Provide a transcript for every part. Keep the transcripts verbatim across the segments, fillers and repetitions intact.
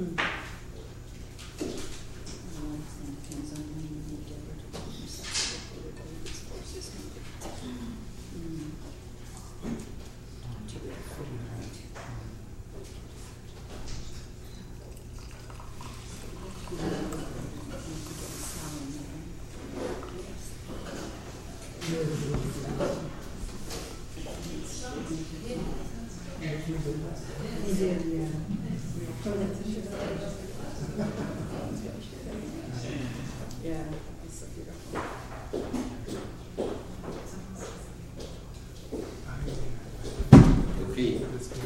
Okay.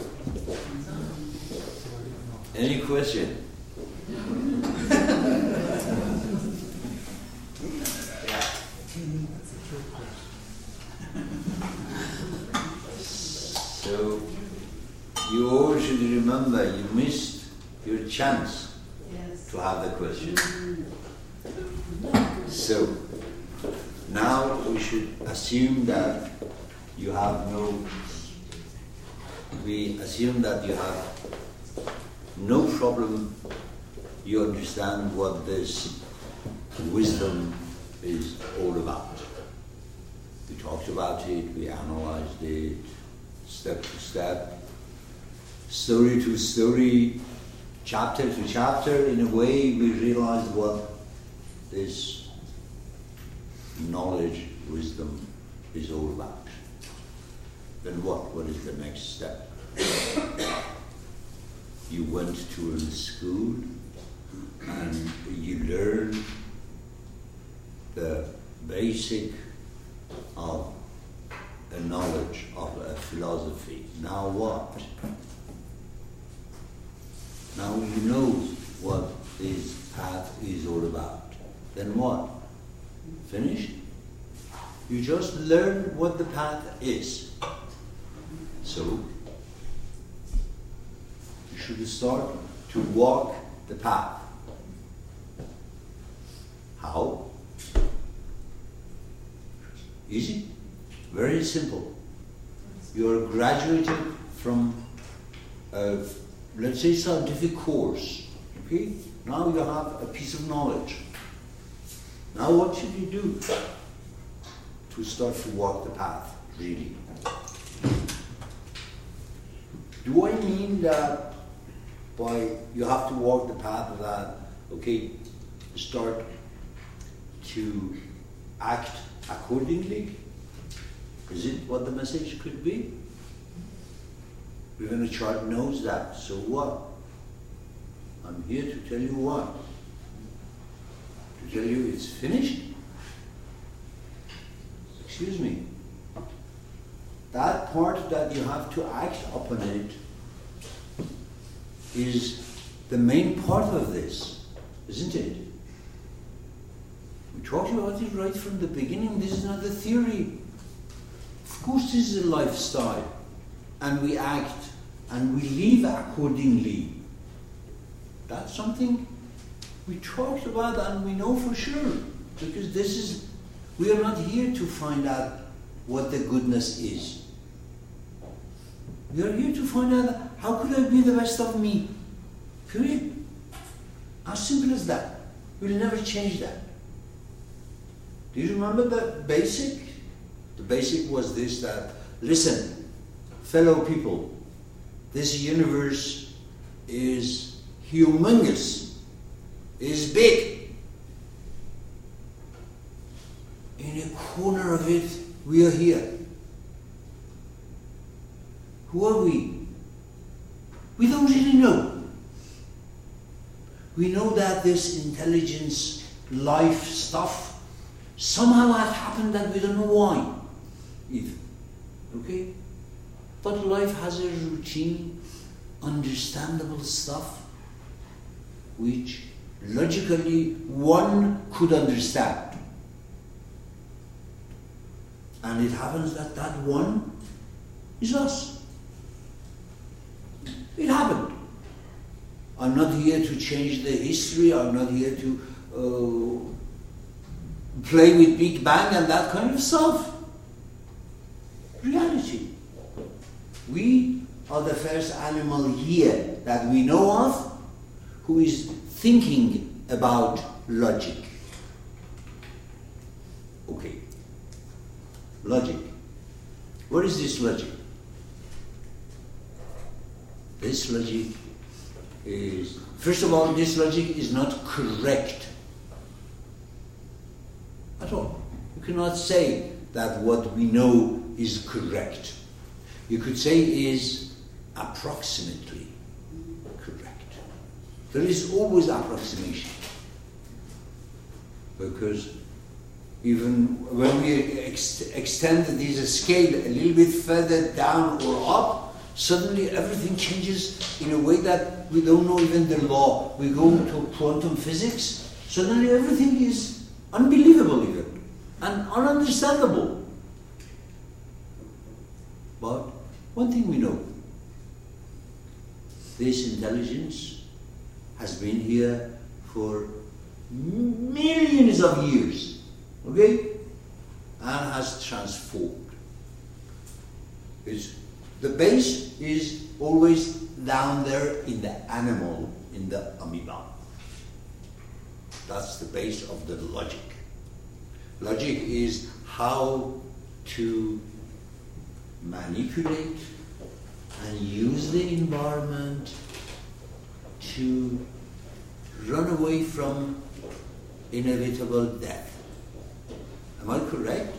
Any question? So, you all should remember you missed your chance yes. to have the question. So, now we should assume that you have no, we assume that you have no problem, you understand what this wisdom is all about. We talked about it, we analyzed it, step to step, story to story, chapter to chapter. In a way, we realized what this knowledge, wisdom is all about. Then what? What is the next step? You went to a school and you learned the basic of a knowledge of a philosophy. Now what? Now you know what this path is all about. Then what? Finished? You just learn what the path is. So, you should start to walk the path. How? Easy? Very simple. You are graduated from, a, let's say, scientific course. Okay? Now you have a piece of knowledge. Now what should you do to start to walk the path, really? Do I mean that by you have to walk the path that, okay, start to act accordingly? Is it what the message could be? Even the chart knows that, so what? I'm here to tell you what? To tell you it's finished? Excuse me. That part that you have to act upon it is the main part of this, isn't it? We talked about it right from the beginning. This is not a theory. Of course this is a lifestyle. And we act and we live accordingly. That's something we talked about and we know for sure. Because this is, we are not here to find out what the goodness is. We are here to find out how could I be the best of me. Period. As simple as that. We'll never change that. Do you remember the basic? The basic was this, that, listen, fellow people, this universe is humongous, is big. In a corner of it, we are here. Who are we? We don't really know. We know that this intelligence, life stuff, somehow has happened that we don't know why, either. Okay? But life has a routine, understandable stuff, which logically one could understand. And it happens that that one is us. It happened. I'm not here to change the history. I'm not here to uh, play with Big Bang and that kind of stuff. Reality. We are the first animal here that we know of who is thinking about logic. Okay. Logic. What is this logic? This logic is, first of all, this logic is not correct at all. You cannot say that what we know is correct. You could say is approximately correct. There is always approximation. Because even when we ex- extend this scale a little bit further down or up, suddenly everything changes in a way that we don't know even the law. We go to quantum physics, suddenly everything is unbelievable even, and ununderstandable. But one thing we know, this intelligence has been here for millions of years, okay, and has transformed. It's, the base is always down there in the animal, in the amoeba. That's the base of the logic. Logic is how to manipulate and use the environment to run away from inevitable death. Am I correct?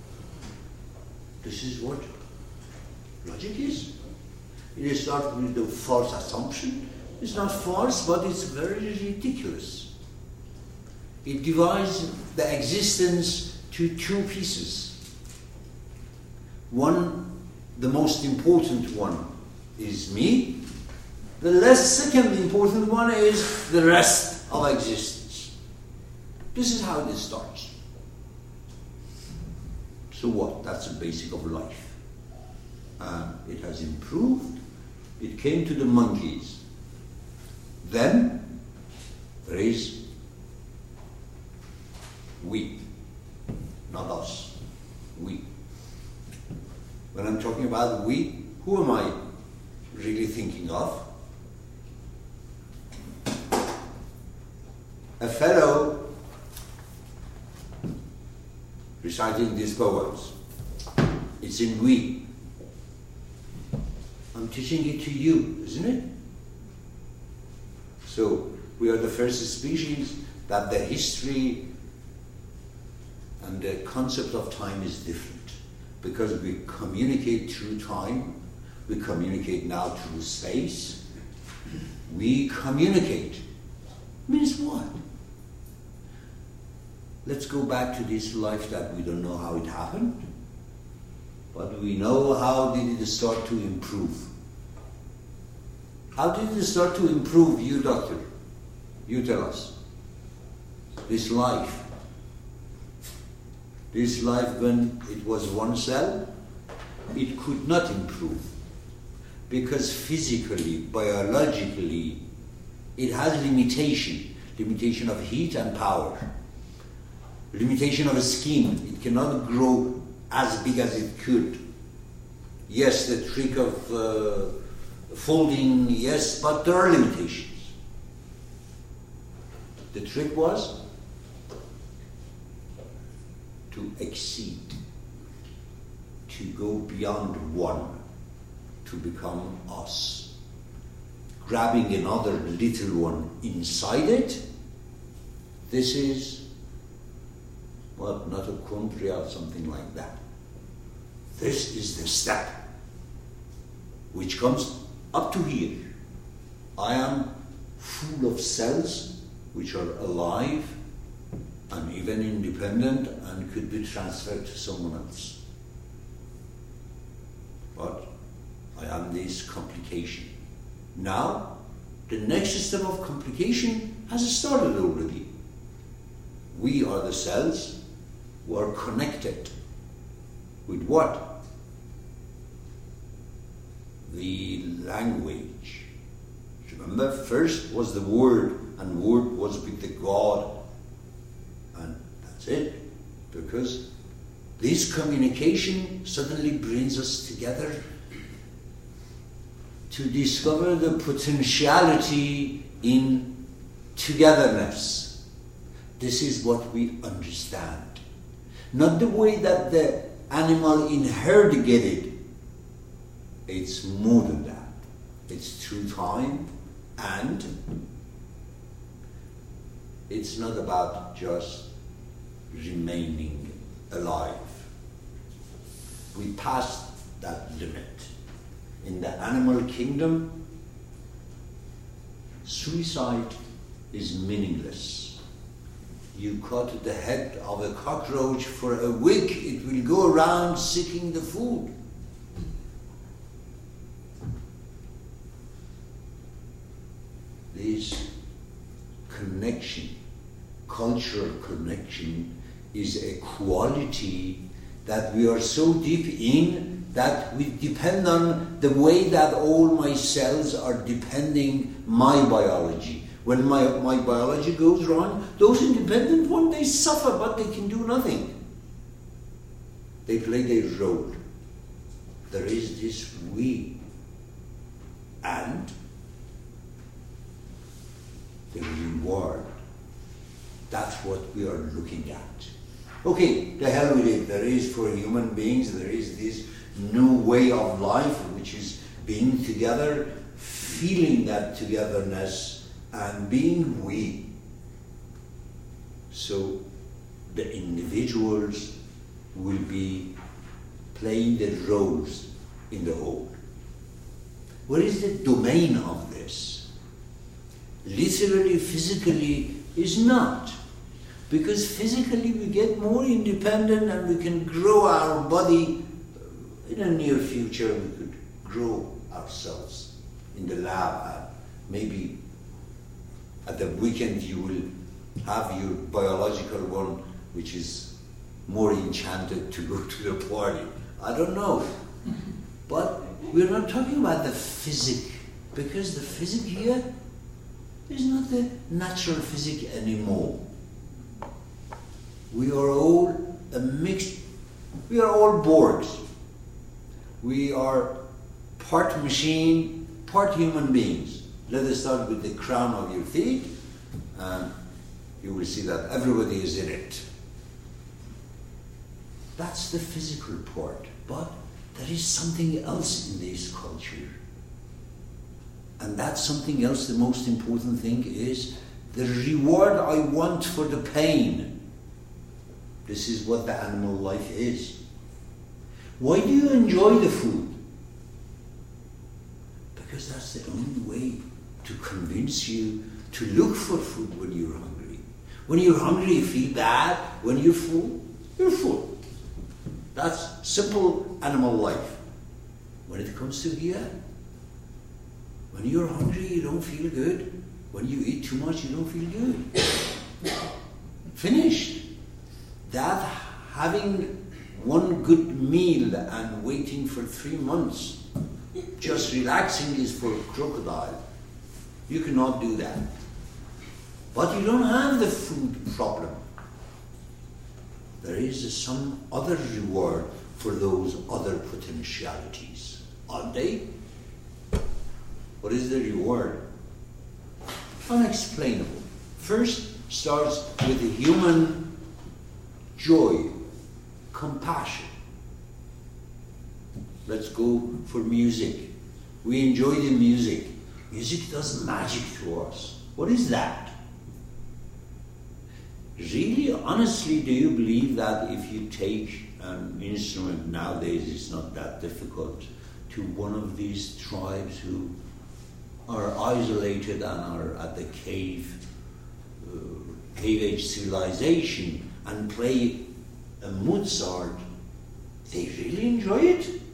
This is what logic is. It starts with the false assumption. It's not false, but it's very ridiculous. It divides the existence to two pieces. One, the most important one, is me. The less second important one is the rest of existence. This is how this starts. So what? That's the basic of life. Uh, it has improved. It came to the monkeys. Then there is we, not us. We. When I'm talking about we, who am I really thinking of? A fellow reciting these poems. It's in we. I'm teaching it to you, isn't it? So we are the first species that the history and the concept of time is different, because we communicate through time, we communicate now through space. We communicate. Means what? Let's go back to this life that we don't know how it happened, but we know how did it start to improve. How did it start to improve, you doctor? You tell us. This life. This life, when it was one cell, it could not improve. Because physically, biologically, it has limitation. Limitation of heat and power. Limitation of skin. It cannot grow as big as it could. Yes, the trick of uh, folding, yes, but there are limitations. The trick was to exceed, to go beyond one, to become us. Grabbing another little one inside it, this is, well, mitochondria or something like that. This is the step which comes up to here. I am full of cells which are alive and even independent and could be transferred to someone else. But I am this complication. Now, the next step of complication has started already. We are the cells who are connected with what? The language. Remember, first was the word, and word was with the God. And that's it. Because this communication suddenly brings us together to discover the potentiality in togetherness. This is what we understand. Not the way that the animal in herd get it. It's more than that. It's through time, and it's not about just remaining alive. We passed that limit. In the animal kingdom, suicide is meaningless. You cut the head of a cockroach for a week, it will go around seeking the food. This connection, cultural connection, is a quality that we are so deep in that we depend on the way that all my cells are depending my biology. When my, my biology goes wrong, those independent ones, they suffer, but they can do nothing. They play their role. There is this we, and the reward. That's what we are looking at. Okay, the hell with it. There is, for human beings, there is this new way of life, which is being together, feeling that togetherness, and being we. So the individuals will be playing the roles in the whole. What is the domain of this? Literally, physically, is not. Because physically we get more independent and we can grow our body. In the near future we could grow ourselves in the lab. Uh, maybe at the weekend you will have your biological one, which is more enchanted to go to the party. I don't know. But we're not talking about the physic, because the physic here is not the natural physic anymore. We are all a mixed, we are all Borgs. We are part machine, part human beings. Let us start with the crown of your feet, and you will see that everybody is in it. That's the physical part, but there is something else in this culture. And that's something else, the most important thing is the reward I want for the pain. This is what the animal life is. Why do you enjoy the food? Because that's the only way to convince you to look for food when you're hungry. When you're hungry, you feel bad. When you're full, you're full. That's simple animal life. When it comes to here, when you're hungry, you don't feel good. When you eat too much, you don't feel good. Finished. That having one good meal and waiting for three months, just relaxing is for a crocodile. You cannot do that. But you don't have the food problem. There is some other reward for those other potentialities. Aren't they? What is the reward? Unexplainable. First starts with the human joy, compassion. Let's go for music. We enjoy the music. Music does magic to us. What is that? Really, honestly, do you believe that if you take an instrument nowadays, it's not that difficult, to one of these tribes who are isolated and are at the cave, uh, cave-age civilization, and play a Mozart, they really enjoy it?